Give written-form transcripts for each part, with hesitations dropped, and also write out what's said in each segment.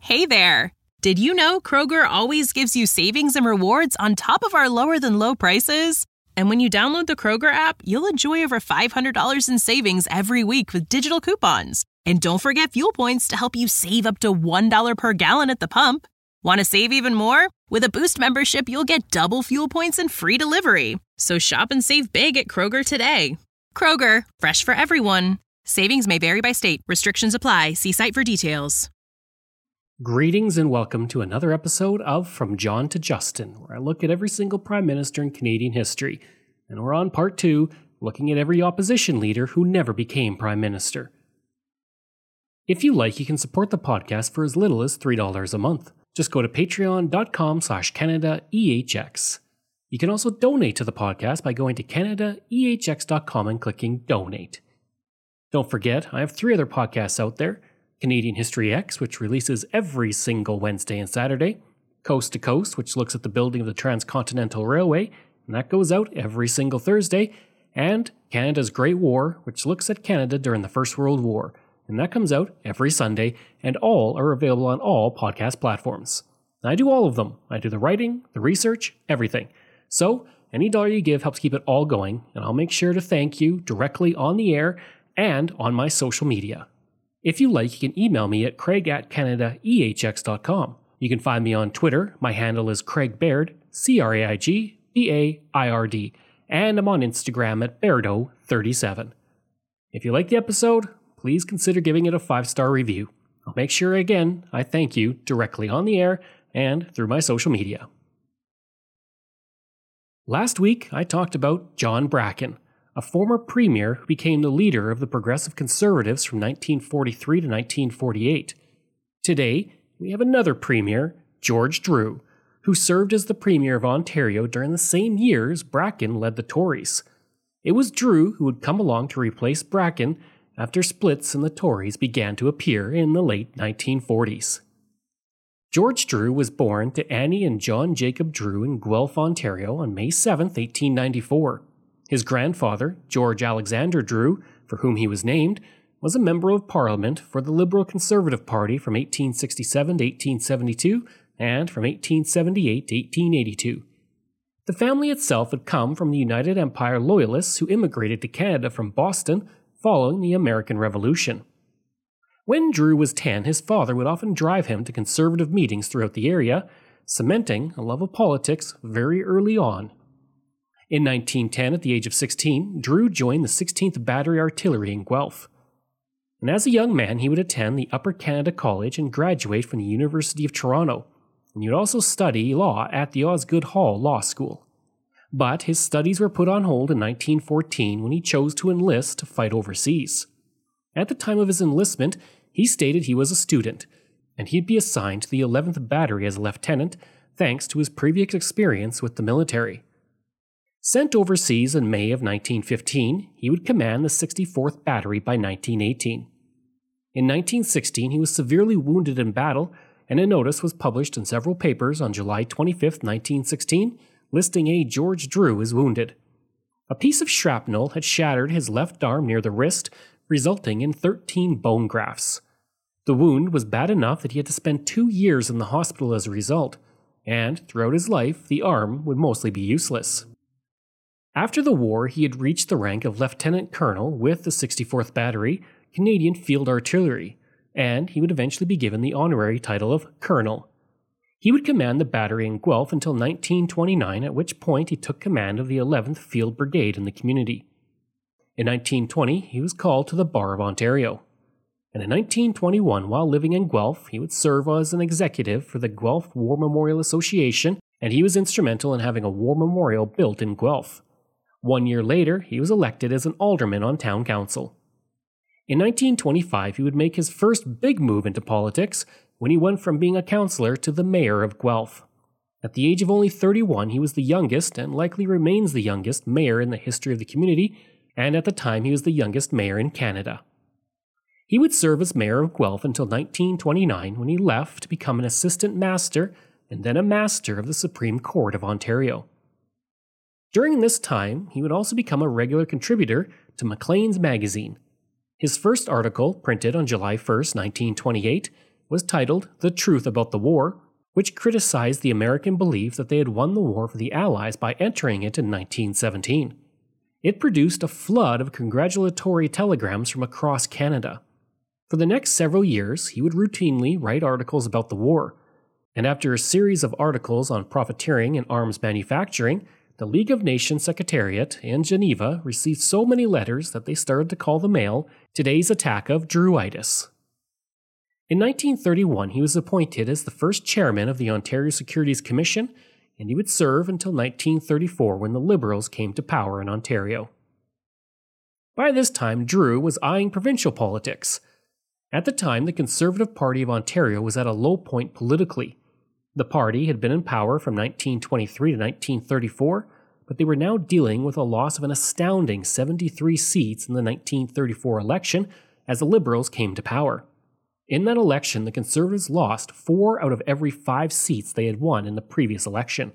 Hey there! Did you know Kroger always gives you savings and rewards on top of our lower-than-low prices? And when you download the Kroger app, you'll enjoy over $500 in savings every week with digital coupons. And don't forget fuel points to help you save up to $1 per gallon at the pump. Want to save even more? With a Boost membership, you'll get double fuel points and free delivery. So shop and save big at Kroger today. Kroger, fresh for everyone. Savings may vary by state. Restrictions apply. See site for details. Greetings and welcome to another episode of From John to Justin, where I look at every single Prime Minister in Canadian history. And we're on part 2, looking at every opposition leader who never became Prime Minister. If you like, you can support the podcast for as little as $3 a month. Just go to patreon.com/CanadaEHX. You can also donate to the podcast by going to CanadaEHX.com and clicking Donate. Don't forget, I have 3 other podcasts out there. Canadian History X, which releases every single Wednesday and Saturday. Coast to Coast, which looks at the building of the Transcontinental Railway, and that goes out every single Thursday. And Canada's Great War, which looks at Canada during the First World War, and that comes out every Sunday, and all are available on all podcast platforms. And I do all of them. I do the writing, the research, everything. So, any dollar you give helps keep it all going, and I'll make sure to thank you directly on the air and on my social media. If you like, you can email me at craig@CanadaEHX.com. You can find me on Twitter. My handle is Craig Baird, CraigBaird, and I'm on Instagram at Bairdo37. If you like the episode, please consider giving it a 5-star review. I'll make sure, again, I thank you directly on the air and through my social media. Last week, I talked about John Bracken, a former premier who became the leader of the Progressive Conservatives from 1943 to 1948. Today, we have another premier, George Drew, who served as the premier of Ontario during the same years Bracken led the Tories. It was Drew who would come along to replace Bracken after splits in the Tories began to appear in the late 1940s. George Drew was born to Annie and John Jacob Drew in Guelph, Ontario on May 7, 1894. His grandfather, George Alexander Drew, for whom he was named, was a member of Parliament for the Liberal Conservative Party from 1867 to 1872 and from 1878 to 1882. The family itself had come from the United Empire Loyalists who immigrated to Canada from Boston following the American Revolution. When Drew was 10, his father would often drive him to conservative meetings throughout the area, cementing a love of politics very early on. In 1910, at the age of 16, Drew joined the 16th Battery Artillery in Guelph. And as a young man, he would attend the Upper Canada College and graduate from the University of Toronto, and he would also study law at the Osgoode Hall Law School. But his studies were put on hold in 1914 when he chose to enlist to fight overseas. At the time of his enlistment, he stated he was a student, and he'd be assigned to the 11th Battery as a lieutenant, thanks to his previous experience with the military. Sent overseas in May of 1915, he would command the 64th Battery by 1918. In 1916, he was severely wounded in battle, and a notice was published in several papers on July 25, 1916, listing a George Drew as wounded. A piece of shrapnel had shattered his left arm near the wrist, resulting in 13 bone grafts. The wound was bad enough that he had to spend 2 years in the hospital as a result, and throughout his life, the arm would mostly be useless. After the war, he had reached the rank of Lieutenant Colonel with the 64th Battery, Canadian Field Artillery, and he would eventually be given the honorary title of Colonel. He would command the battery in Guelph until 1929, at which point he took command of the 11th Field Brigade in the community. In 1920, he was called to the Bar of Ontario. And in 1921, while living in Guelph, he would serve as an executive for the Guelph War Memorial Association, and he was instrumental in having a war memorial built in Guelph. 1 year later, he was elected as an alderman on town council. In 1925, he would make his first big move into politics when he went from being a councillor to the mayor of Guelph. At the age of only 31, he was the youngest, and likely remains the youngest, mayor in the history of the community, and at the time he was the youngest mayor in Canada. He would serve as mayor of Guelph until 1929, when he left to become an assistant master and then a master of the Supreme Court of Ontario. During this time, he would also become a regular contributor to Maclean's magazine. His first article, printed on July 1, 1928, was titled The Truth About the War, which criticized the American belief that they had won the war for the Allies by entering it in 1917. It produced a flood of congratulatory telegrams from across Canada. For the next several years, he would routinely write articles about the war, and after a series of articles on profiteering and arms manufacturing, the League of Nations Secretariat in Geneva received so many letters that they started to call the mail today's attack of Drewitis. In 1931, he was appointed as the first chairman of the Ontario Securities Commission, and he would serve until 1934 when the Liberals came to power in Ontario. By this time, Drew was eyeing provincial politics. At the time, the Conservative Party of Ontario was at a low point politically. The party had been in power from 1923 to 1934, but they were now dealing with a loss of an astounding 73 seats in the 1934 election as the Liberals came to power. In that election, the Conservatives lost 4 out of every 5 seats they had won in the previous election.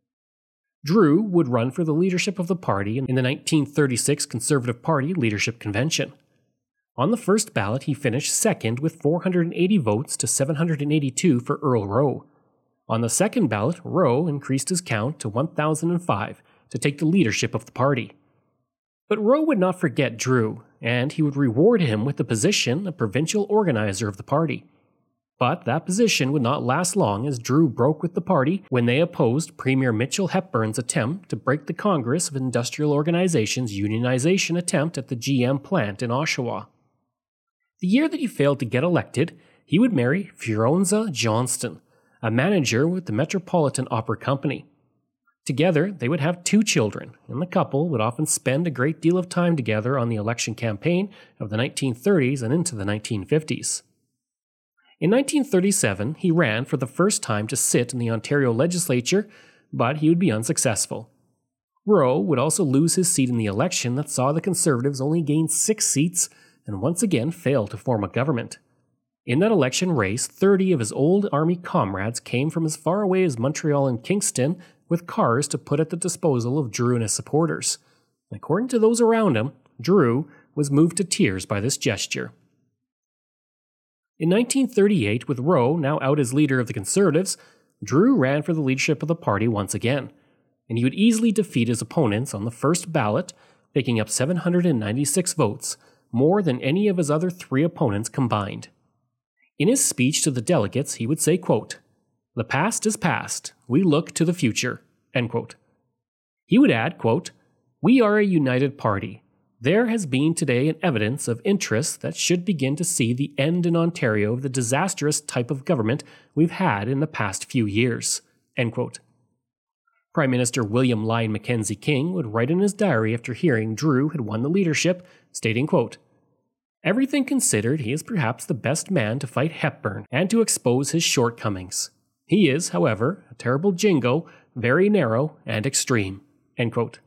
Drew would run for the leadership of the party in the 1936 Conservative Party Leadership Convention. On the first ballot, he finished second with 480 votes to 782 for Earl Rowe. On the second ballot, Rowe increased his count to 1,005 to take the leadership of the party. But Rowe would not forget Drew, and he would reward him with the position of provincial organizer of the party. But that position would not last long as Drew broke with the party when they opposed Premier Mitchell Hepburn's attempt to break the Congress of Industrial Organizations unionization attempt at the GM plant in Oshawa. The year that he failed to get elected, he would marry Fironza Johnston, a manager with the Metropolitan Opera Company. Together, they would have 2 children, and the couple would often spend a great deal of time together on the election campaign of the 1930s and into the 1950s. In 1937, he ran for the first time to sit in the Ontario legislature, but he would be unsuccessful. Rowe would also lose his seat in the election that saw the Conservatives only gain 6 seats and once again fail to form a government. In that election race, 30 of his old army comrades came from as far away as Montreal and Kingston with cars to put at the disposal of Drew and his supporters. According to those around him, Drew was moved to tears by this gesture. In 1938, with Rowe now out as leader of the Conservatives, Drew ran for the leadership of the party once again, and he would easily defeat his opponents on the first ballot, picking up 796 votes, more than any of his other 3 opponents combined. In his speech to the delegates, he would say, quote, "The past is past. We look to the future." End quote. He would add, quote, "We are a united party. There has been today an evidence of interest that should begin to see the end in Ontario of the disastrous type of government we've had in the past few years." End quote. Prime Minister William Lyon Mackenzie King would write in his diary after hearing Drew had won the leadership, stating, quote, "Everything considered, he is perhaps the best man to fight Hepburn and to expose his shortcomings. He is, however, a terrible jingo, very narrow and extreme." End quote.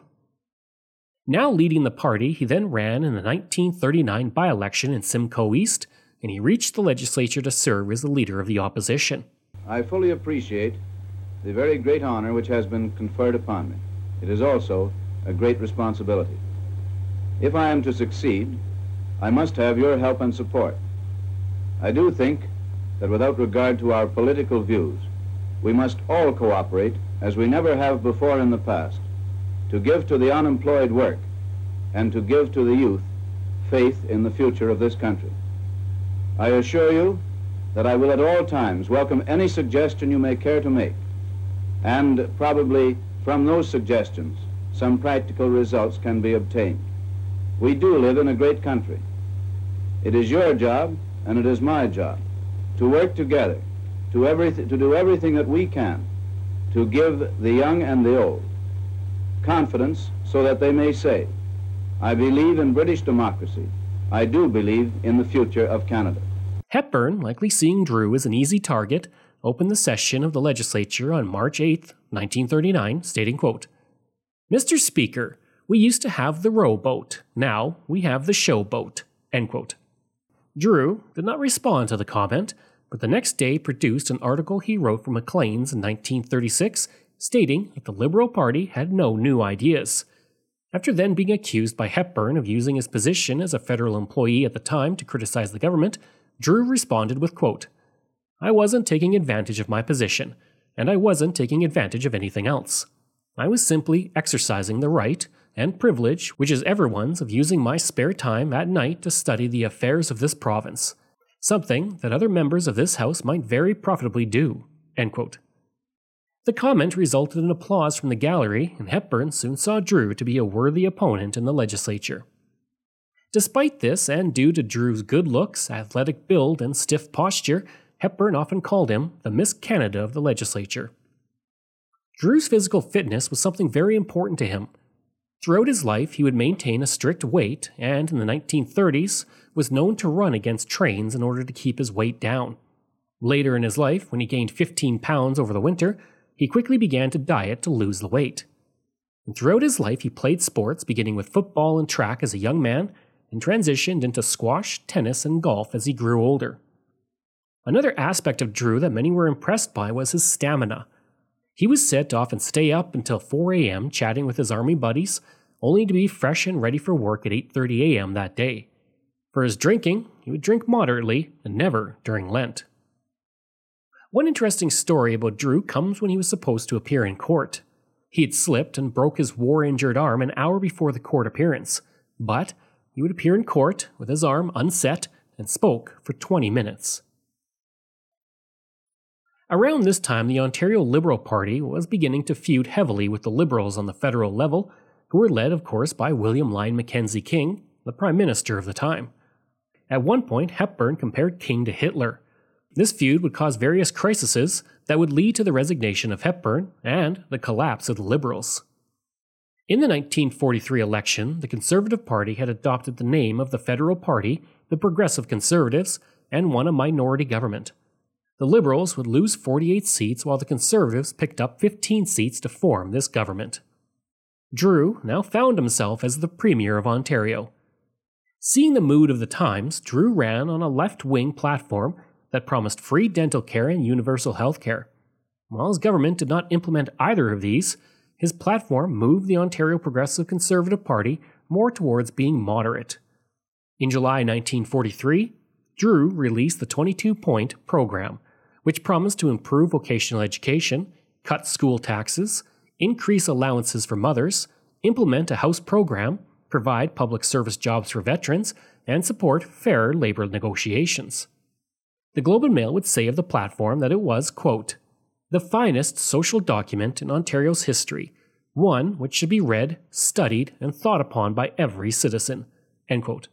Now leading the party, he then ran in the 1939 by-election in Simcoe East, and he reached the legislature to serve as the leader of the opposition. I fully appreciate the very great honor which has been conferred upon me. It is also a great responsibility. If I am to succeed, I must have your help and support. I do think that without regard to our political views, we must all cooperate as we never have before in the past, to give to the unemployed work and to give to the youth faith in the future of this country. I assure you that I will at all times welcome any suggestion you may care to make, and probably from those suggestions some practical results can be obtained. We do live in a great country. It is your job, and it is my job, to work together, to do everything that we can to give the young and the old confidence so that they may say, "I believe in British democracy. I do believe in the future of Canada." Hepburn, likely seeing Drew as an easy target, opened the session of the legislature on March 8, 1939, stating, quote, "Mr. Speaker, we used to have the rowboat. Now we have the showboat." End quote. Drew did not respond to the comment, but the next day produced an article he wrote for Maclean's in 1936, stating that the Liberal Party had no new ideas. After then being accused by Hepburn of using his position as a federal employee at the time to criticize the government, Drew responded with, quote, I wasn't taking advantage of my position, and I wasn't taking advantage of anything else. I was simply exercising the right and privilege which is everyone's of using my spare time at night to study the affairs of this province, something that other members of this House might very profitably do." End quote. The comment resulted in applause from the gallery, and Hepburn soon saw Drew to be a worthy opponent in the legislature. Despite this, and due to Drew's good looks, athletic build, and stiff posture, Hepburn often called him the Miss Canada of the legislature. Drew's physical fitness was something very important to him. Throughout his life, he would maintain a strict weight, and in the 1930s was known to run against trains in order to keep his weight down. Later in his life, when he gained 15 pounds over the winter, he quickly began to diet to lose the weight. And throughout his life, he played sports, beginning with football and track as a young man, and transitioned into squash, tennis, and golf as he grew older. Another aspect of Drew that many were impressed by was his stamina. He was said to often stay up until 4 a.m. chatting with his army buddies, only to be fresh and ready for work at 8:30 a.m. that day. For his drinking, he would drink moderately and never during Lent. One interesting story about Drew comes when he was supposed to appear in court. He had slipped and broke his war-injured arm an hour before the court appearance, but he would appear in court with his arm unset and spoke for 20 minutes. Around this time, the Ontario Liberal Party was beginning to feud heavily with the Liberals on the federal level, who were led, of course, by William Lyon Mackenzie King, the Prime Minister of the time. At one point, Hepburn compared King to Hitler. This feud would cause various crises that would lead to the resignation of Hepburn and the collapse of the Liberals. In the 1943 election, the Conservative Party had adopted the name of the federal party, the Progressive Conservatives, and won a minority government. The Liberals would lose 48 seats while the Conservatives picked up 15 seats to form this government. Drew now found himself as the Premier of Ontario. Seeing the mood of the times, Drew ran on a left-wing platform that promised free dental care and universal health care. While his government did not implement either of these, his platform moved the Ontario Progressive Conservative Party more towards being moderate. In July 1943, Drew released the 22-point program, which promised to improve vocational education, cut school taxes, increase allowances for mothers, implement a house program, provide public service jobs for veterans, and support fair labor negotiations. The Globe and Mail would say of the platform that it was, quote, "the finest social document in Ontario's history, one which should be read, studied, and thought upon by every citizen." End quote.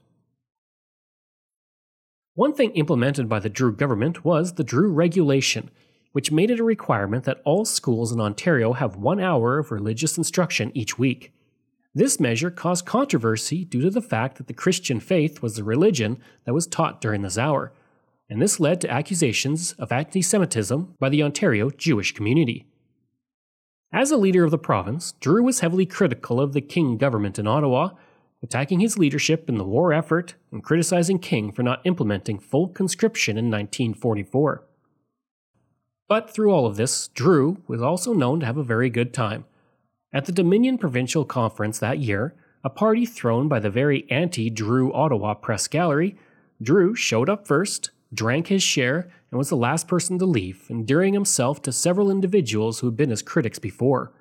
One thing implemented by the Drew government was the Drew Regulation, which made it a requirement that all schools in Ontario have 1 hour of religious instruction each week. This measure caused controversy due to the fact that the Christian faith was the religion that was taught during this hour, and this led to accusations of anti-Semitism by the Ontario Jewish community. As a leader of the province, Drew was heavily critical of the King government in Ottawa, attacking his leadership in the war effort and criticizing King for not implementing full conscription in 1944. But through all of this, Drew was also known to have a very good time. At the Dominion Provincial Conference that year, a party thrown by the very anti-Drew Ottawa Press Gallery, Drew showed up first, drank his share, and was the last person to leave, endearing himself to several individuals who had been his critics before.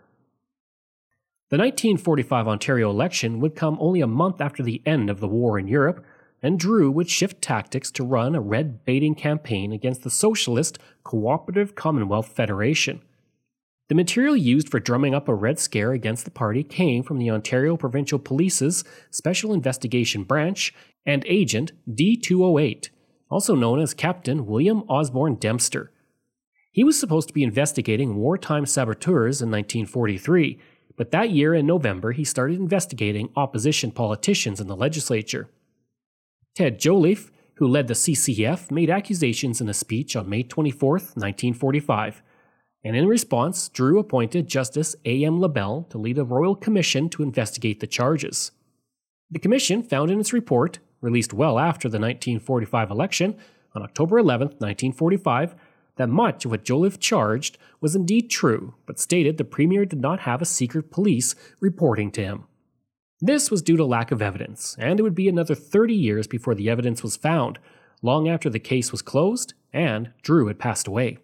The 1945 Ontario election would come only a month after the end of the war in Europe, and Drew would shift tactics to run a red-baiting campaign against the Socialist Cooperative Commonwealth Federation. The material used for drumming up a Red Scare against the party came from the Ontario Provincial Police's Special Investigation Branch and Agent D208, also known as Captain William Osborne Dempster. He was supposed to be investigating wartime saboteurs in 1943, but that year in November he started investigating opposition politicians in the legislature. Ted Joliffe, who led the CCF, made accusations in a speech on May 24, 1945, and in response, Drew appointed Justice A.M. LaBelle to lead a royal commission to investigate the charges. The commission found in its report, released well after the 1945 election, on October 11, 1945, that much of what Joliffe charged was indeed true, but stated the Premier did not have a secret police reporting to him. This was due to lack of evidence, and it would be another 30 years before the evidence was found, long after the case was closed and Drew had passed away.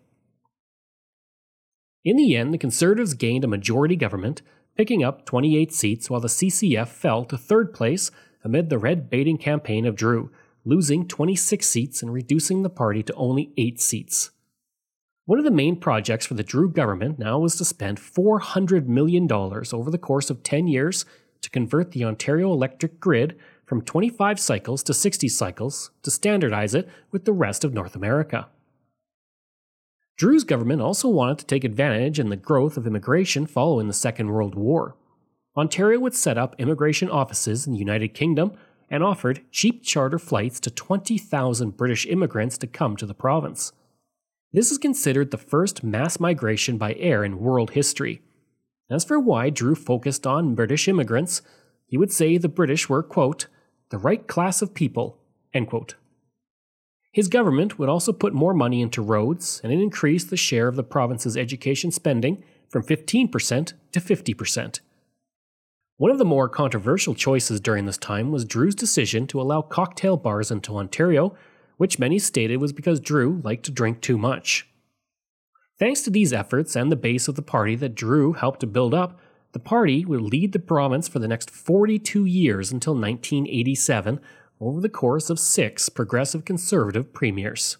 In the end, the Conservatives gained a majority government, picking up 28 seats while the CCF fell to third place amid the red-baiting campaign of Drew, losing 26 seats and reducing the party to only 8 seats. One of the main projects for the Drew government now was to spend $400 million over the course of 10 years to convert the Ontario electric grid from 25 cycles to 60 cycles to standardize it with the rest of North America. Drew's government also wanted to take advantage in the growth of immigration following the Second World War. Ontario would set up immigration offices in the United Kingdom and offered cheap charter flights to 20,000 British immigrants to come to the province. This is considered the first mass migration by air in world history. As for why Drew focused on British immigrants, he would say the British were, quote, the right class of people, end quote. His government would also put more money into roads and increase the share of the province's education spending from 15% to 50%. One of the more controversial choices during this time was Drew's decision to allow cocktail bars into Ontario, which many stated was because Drew liked to drink too much. Thanks to these efforts and the base of the party that Drew helped to build up, the party would lead the province for the next 42 years until 1987, over the course of 6 progressive conservative premiers.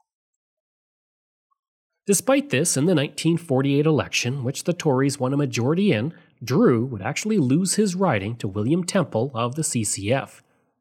Despite this, in the 1948 election, which the Tories won a majority in, Drew would actually lose his riding to William Temple of the CCF.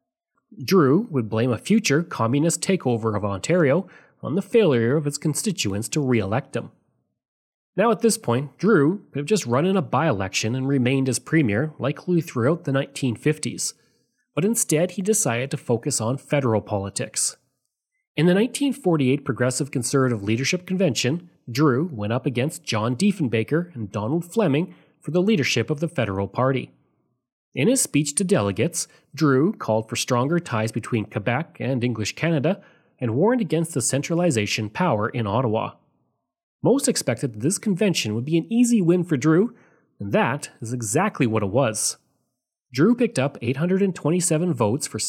Drew would blame a future communist takeover of Ontario on the failure of his constituents to re-elect him. Now at this point, Drew could have just run in a by-election and remained as premier likely throughout the 1950s, but instead he decided to focus on federal politics. In the 1948 Progressive Conservative Leadership Convention, Drew went up against John Diefenbaker and Donald Fleming for the leadership of the Federal Party. In his speech to delegates, Drew called for stronger ties between Quebec and English Canada and warned against the centralization power in Ottawa. Most expected that this convention would be an easy win for Drew, and that is exactly what it was. Drew picked up 827 votes for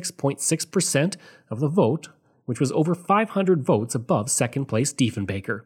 66.6% of the vote, which was over 500 votes above second-place Diefenbaker.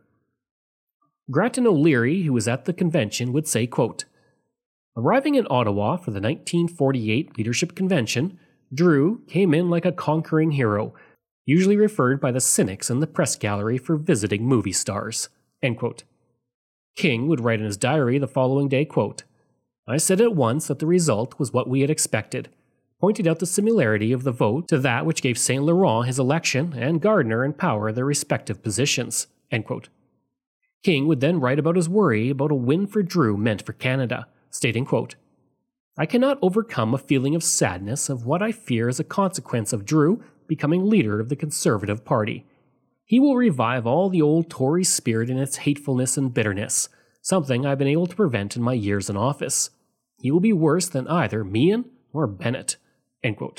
Grattan O'Leary, who was at the convention, would say, quote, arriving in Ottawa for the 1948 Leadership Convention, Drew came in like a conquering hero, usually referred by the cynics in the press gallery for visiting movie stars, end quote. King would write in his diary the following day, quote, I said at once that the result was what we had expected, pointed out the similarity of the vote to that which gave St. Laurent his election and Gardiner and Power their respective positions, end quote. King would then write about his worry about a win for Drew meant for Canada, stating, quote, I cannot overcome a feeling of sadness of what I fear is a consequence of Drew becoming leader of the Conservative Party. He will revive all the old Tory spirit in its hatefulness and bitterness, something I've been able to prevent in my years in office. He will be worse than either Meehan or Bennett, end quote.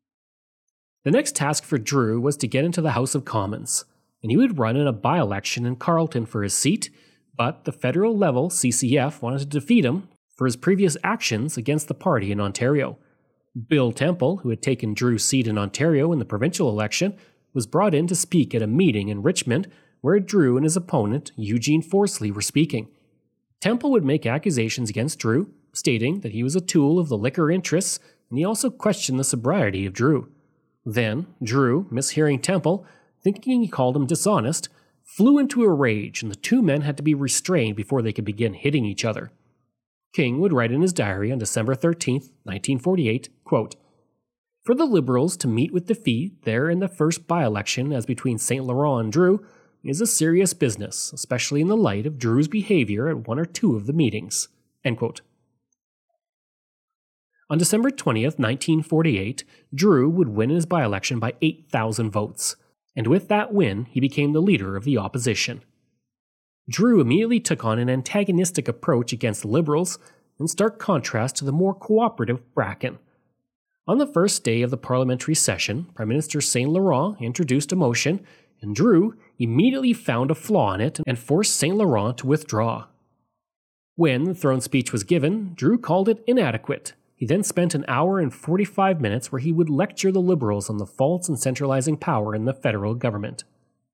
The next task for Drew was to get into the House of Commons, and he would run in a by-election in Carleton for his seat, but the federal level CCF wanted to defeat him for his previous actions against the party in Ontario. Bill Temple, who had taken Drew's seat in Ontario in the provincial election, was brought in to speak at a meeting in Richmond where Drew and his opponent, Eugene Forsley, were speaking. Temple would make accusations against Drew, stating that he was a tool of the liquor interests, and he also questioned the sobriety of Drew. Then, Drew, mishearing Temple, thinking he called him dishonest, flew into a rage, and the two men had to be restrained before they could begin hitting each other. King would write in his diary on December 13, 1948, quote, for the Liberals to meet with defeat there in the first by-election as between St. Laurent and Drew is a serious business, especially in the light of Drew's behavior at one or two of the meetings, end quote. On December 20th, 1948, Drew would win his by-election by 8,000 votes, and with that win, he became the leader of the opposition. Drew immediately took on an antagonistic approach against the Liberals, in stark contrast to the more cooperative Bracken. On the first day of the parliamentary session, Prime Minister St. Laurent introduced a motion, and Drew immediately found a flaw in it and forced St. Laurent to withdraw. When the throne speech was given, Drew called it inadequate. He then spent an hour and 45 minutes where he would lecture the Liberals on the faults in centralizing power in the federal government.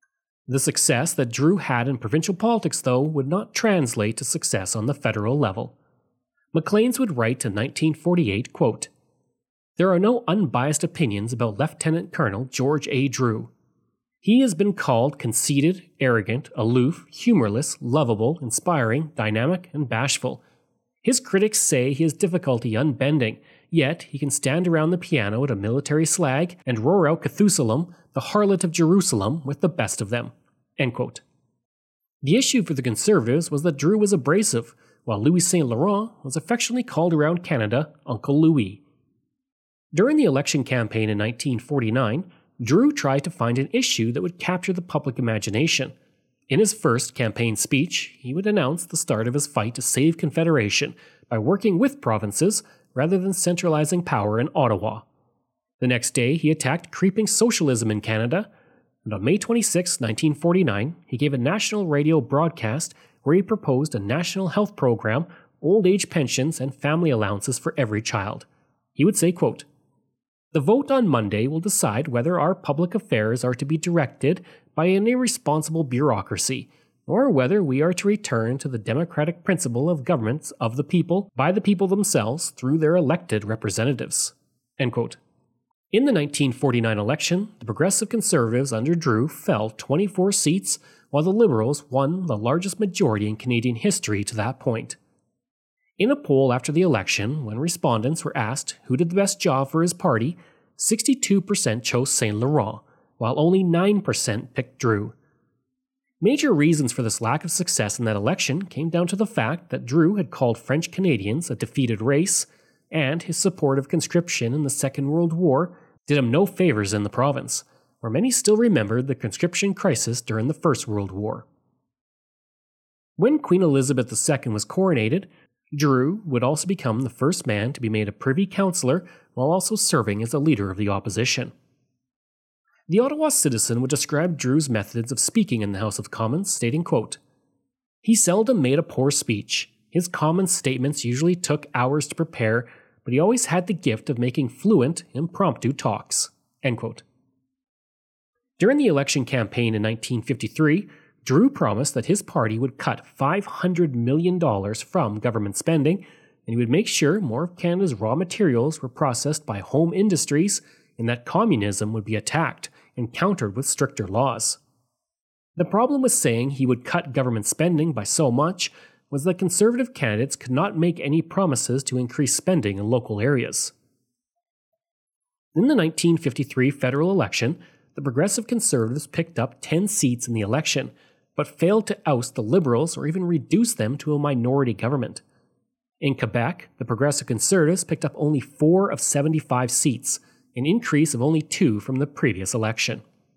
The success that Drew had in provincial politics, though, would not translate to success on the federal level. Maclean's would write in 1948, quote, "There are no unbiased opinions about Lieutenant Colonel George A. Drew. He has been called conceited, arrogant, aloof, humorless, lovable, inspiring, dynamic, and bashful. His critics say he has difficulty unbending, yet he can stand around the piano at a military slag and roar out Cthusalem, the harlot of Jerusalem, with the best of them." End quote. The issue for the Conservatives was that Drew was abrasive, while Louis Saint Laurent was affectionately called around Canada Uncle Louis. During the election campaign in 1949, Drew tried to find an issue that would capture the public imagination. In his first campaign speech, he would announce the start of his fight to save Confederation by working with provinces rather than centralizing power in Ottawa. The next day, he attacked creeping socialism in Canada, and on May 26, 1949, he gave a national radio broadcast where he proposed a national health program, old age pensions, and family allowances for every child. He would say, quote, "The vote on Monday will decide whether our public affairs are to be directed by an irresponsible bureaucracy, or whether we are to return to the democratic principle of governments of the people, by the people themselves, through their elected representatives." End quote. In the 1949 election, the Progressive Conservatives under Drew fell 24 seats, while the Liberals won the largest majority in Canadian history to that point. In a poll after the election, when respondents were asked who did the best job for his party, 62% chose Saint Laurent, while only 9% picked Drew. Major reasons for this lack of success in that election came down to the fact that Drew had called French Canadians a defeated race, and his support of conscription in the Second World War did him no favors in the province, where many still remembered the conscription crisis during the First World War. When Queen Elizabeth II was coronated, Drew would also become the first man to be made a Privy Councillor while also serving as the leader of the opposition. The Ottawa Citizen would describe Drew's methods of speaking in the House of Commons, stating, quote, "He seldom made a poor speech. His common statements usually took hours to prepare, but he always had the gift of making fluent, impromptu talks." End quote. During the election campaign in 1953, Drew promised that his party would cut $500 million from government spending, and he would make sure more of Canada's raw materials were processed by home industries, and that communism would be attacked and countered with stricter laws. The problem with saying he would cut government spending by so much was that Conservative candidates could not make any promises to increase spending in local areas. In the 1953 federal election, the Progressive Conservatives picked up 10 seats in the election, but failed to oust the Liberals or even reduce them to a minority government. In Quebec, the Progressive Conservatives picked up only 4 of 75 seats, an increase of only 2 from the previous election.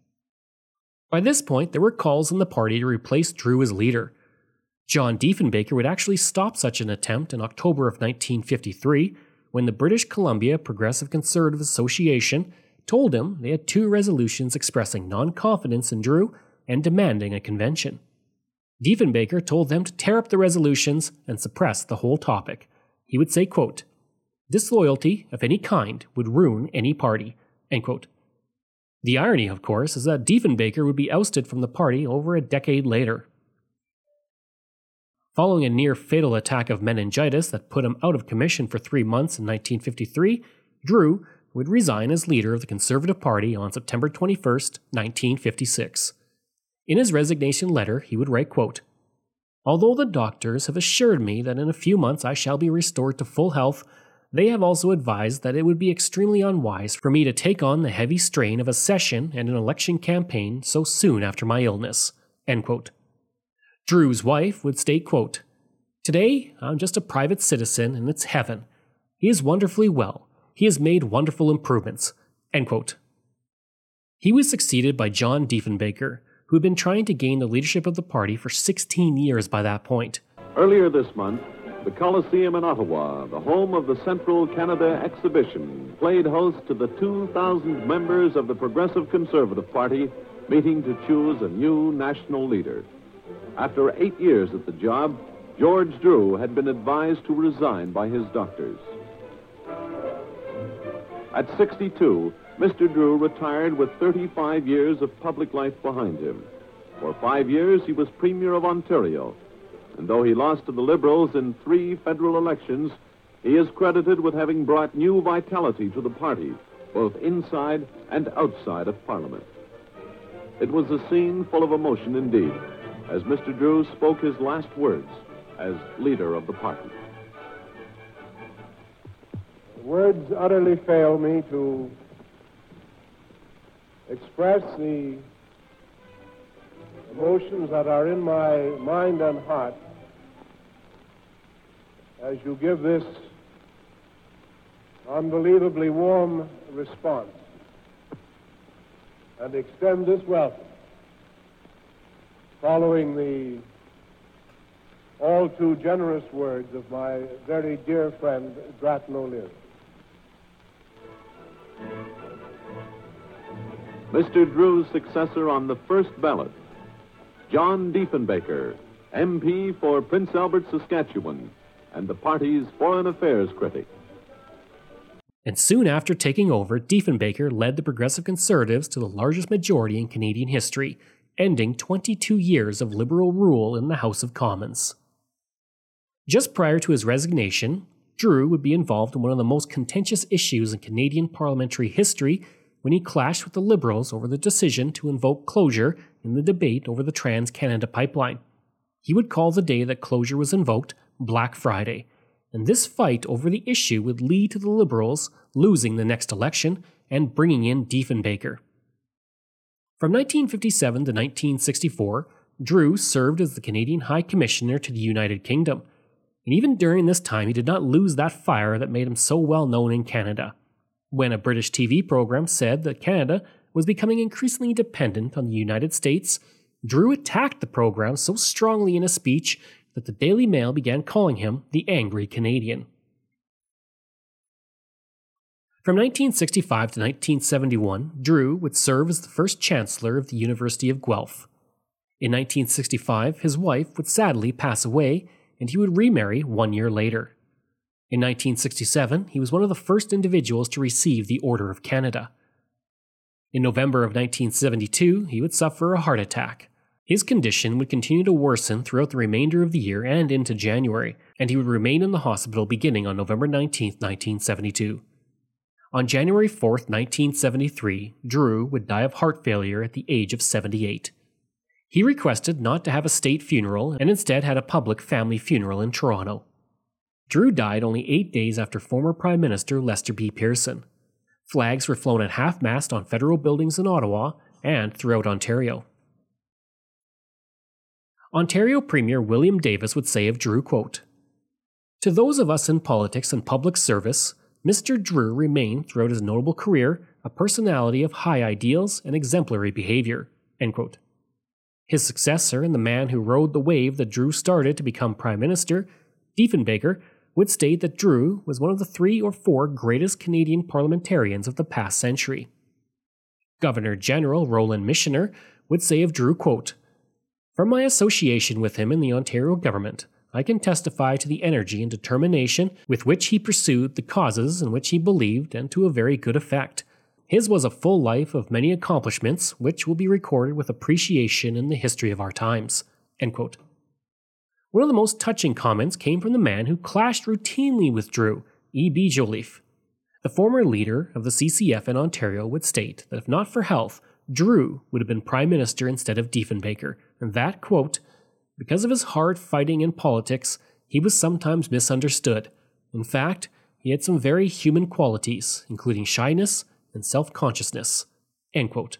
By this point, there were calls in the party to replace Drew as leader. John Diefenbaker would actually stop such an attempt in October of 1953, when the British Columbia Progressive Conservative Association told him they had 2 resolutions expressing non-confidence in Drew and demanding a convention. Diefenbaker told them to tear up the resolutions and suppress the whole topic. He would say, quote, "Disloyalty of any kind would ruin any party." End quote. The irony, of course, is that Diefenbaker would be ousted from the party over a decade later. Following a near-fatal attack of meningitis that put him out of commission for 3 months in 1953, Drew would resign as leader of the Conservative Party on September 21, 1956. In his resignation letter, he would write, quote, "Although the doctors have assured me that in a few months I shall be restored to full health, they have also advised that it would be extremely unwise for me to take on the heavy strain of a session and an election campaign so soon after my illness." End quote. Drew's wife would state, quote, "Today, I'm just a private citizen and it's heaven. He is wonderfully well. He has made wonderful improvements." End quote. He was succeeded by John Diefenbaker, who had been trying to gain the leadership of the party for 16 years by that point. Earlier this month, the Coliseum in Ottawa, the home of the Central Canada Exhibition, played host to the 2,000 members of the Progressive Conservative Party meeting to choose a new national leader. After 8 years at the job, George Drew had been advised to resign by his doctors. At 62, Mr. Drew retired with 35 years of public life behind him. For 5 years, he was Premier of Ontario. And though he lost to the Liberals in 3 federal elections, he is credited with having brought new vitality to the party, both inside and outside of Parliament. It was a scene full of emotion indeed, as Mr. Drew spoke his last words as leader of the party. Words utterly fail me to express the emotions that are in my mind and heart as you give this unbelievably warm response and extend this welcome following the all too generous words of my very dear friend Grattan O'Leary. Mr. Drew's successor on the first ballot, John Diefenbaker, MP for Prince Albert, Saskatchewan, and the party's foreign affairs critic. And soon after taking over, Diefenbaker led the Progressive Conservatives to the largest majority in Canadian history, ending 22 years of Liberal rule in the House of Commons. Just prior to his resignation, Drew would be involved in one of the most contentious issues in Canadian parliamentary history when he clashed with the Liberals over the decision to invoke closure in the debate over the Trans-Canada Pipeline. He would call the day that closure was invoked Black Friday, and this fight over the issue would lead to the Liberals losing the next election and bringing in Diefenbaker. From 1957 to 1964, Drew served as the Canadian High Commissioner to the United Kingdom, and even during this time he did not lose that fire that made him so well known in Canada. When a British TV program said that Canada was becoming increasingly dependent on the United States, Drew attacked the program so strongly in a speech that the Daily Mail began calling him the Angry Canadian. From 1965 to 1971, Drew would serve as the first Chancellor of the University of Guelph. In 1965, his wife would sadly pass away, and he would remarry 1 year later. In 1967, he was one of the first individuals to receive the Order of Canada. In November of 1972, he would suffer a heart attack. His condition would continue to worsen throughout the remainder of the year and into January, and he would remain in the hospital beginning on November 19, 1972. On January 4, 1973, Drew would die of heart failure at the age of 78. He requested not to have a state funeral and instead had a public family funeral in Toronto. Drew died only 8 days after former Prime Minister Lester B. Pearson. Flags were flown at half-mast on federal buildings in Ottawa and throughout Ontario. Ontario Premier William Davis would say of Drew, quote, "To those of us in politics and public service, Mr. Drew remained throughout his notable career a personality of high ideals and exemplary behavior." End quote. His successor and the man who rode the wave that Drew started to become Prime Minister, Diefenbaker, would state that Drew was one of the 3 or 4 greatest Canadian parliamentarians of the past century. Governor General Roland Michener would say of Drew, quote, "From my association with him in the Ontario government, I can testify to the energy and determination with which he pursued the causes in which he believed and to a very good effect. His was a full life of many accomplishments which will be recorded with appreciation in the history of our times." End quote. One of the most touching comments came from the man who clashed routinely with Drew, E.B. Joliffe. The former leader of the CCF in Ontario would state that if not for health, Drew would have been Prime Minister instead of Diefenbaker, and that, quote, "Because of his hard fighting in politics, he was sometimes misunderstood. In fact, he had some very human qualities, including shyness and self-consciousness." End quote.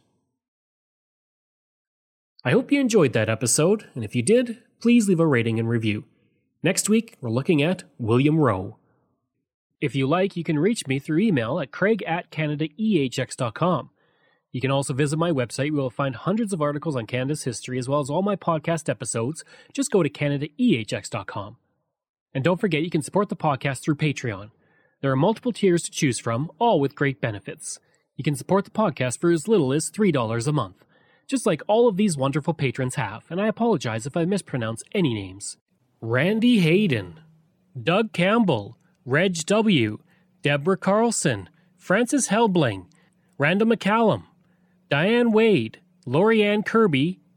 I hope you enjoyed that episode, and if you did, please leave a rating and review. Next week, we're looking at William Rowe. If you like, you can reach me through email at craig@canadaehx.com. You can also visit my website where you'll find hundreds of articles on Canada's history as well as all my podcast episodes. Just go to canadaehx.com. And don't forget, you can support the podcast through Patreon. There are multiple tiers to choose from, all with great benefits. You can support the podcast for as little as $3 a month, just like all of these wonderful patrons have, and I apologize if I mispronounce any names. Randy Hayden, Doug Campbell, Reg W., Deborah Carlson, Francis Helbling, Randall McCallum, Diane Wade, Lori Ann Kirby,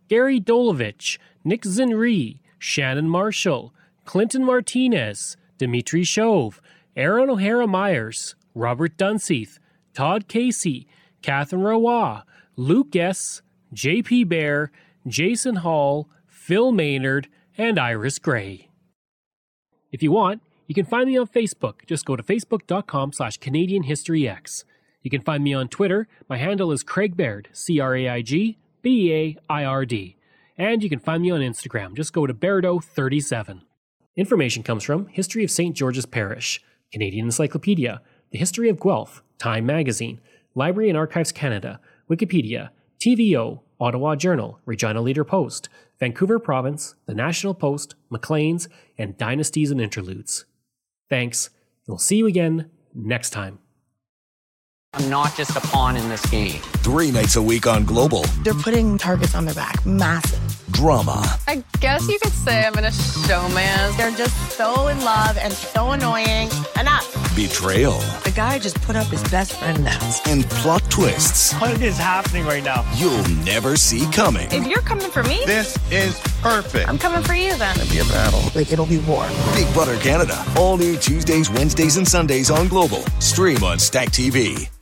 Gary Dolovich, Nick Zinri, Shannon Marshall, Clinton Martinez, Dimitri Chauve, Aaron O'Hara Myers, Robert Dunseith, Todd Casey, Catherine Roy, Luke S., J.P. Bear, Jason Hall, Phil Maynard, and Iris Gray. If you want, you can find me on Facebook. Just go to facebook.com/CanadianHistoryX. You can find me on Twitter. My handle is Craig Baird, CraigBeard. And you can find me on Instagram. Just go to Bairdo37. Information comes from History of St. George's Parish, Canadian Encyclopedia, The History of Guelph, Time Magazine, Library and Archives Canada, Wikipedia, TVO, Ottawa Journal, Regina Leader Post, Vancouver Province, The National Post, Maclean's, and Dynasties and Interludes. Thanks, and we'll see you again next time. I'm not just a pawn in this game. 3 nights a week on Global. They're putting targets on their back. Massive. Drama. I guess you could say I'm in a showman. They're just so in love and so annoying. Enough. Betrayal. The guy just put up his best friend now. And plot twists. What is happening right now? You'll never see coming. If you're coming for me, This is perfect. I'm coming for you then. It'll be a battle. Like, it'll be war. Big Brother Canada. All new Tuesdays, Wednesdays, and Sundays on Global. Stream on Stack TV.